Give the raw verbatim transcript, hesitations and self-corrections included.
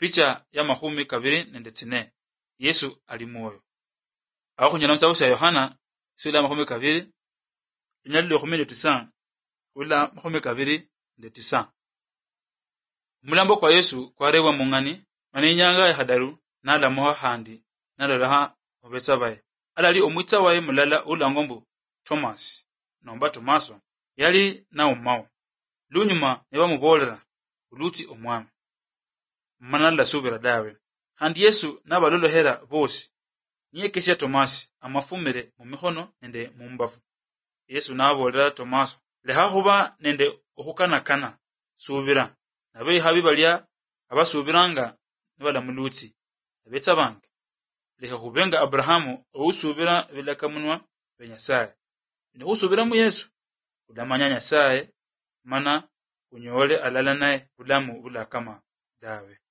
picha ya mahumi kabiri nende tsine Yesu ali moyo. Aho kunyala mtawusa Yohana sura mahumi kabiri inyalilo khumene tisa ula mahumi kabiri nde tisa. Mulambo kwa Yesu kwarewa mungani maninyanga ya hadaru nala moha handi nalolaha mubetsa baye. Alali omwitsa waye mulala ulangombu Thomas nomba Tomaso yali na umao. Lunyuma neba mubolera uluti omwami. Manala subira dawe. Handi Yesu nabalolohera bosi. Niye kesha Tomasi amafumire mu mihono nende mu mbavu. Yesu nabolera Tomaso leha huba nende okukana kana subira. Nabe habibalya abasubiranga nibala muluti. Abetsa bange. Leha hubenga Abrahamu ousubira bilakamunwa benyasaye. Ni usubira mu Yesu udamanya nyasaye mana unyole alala naye ulamu ula kama dawe.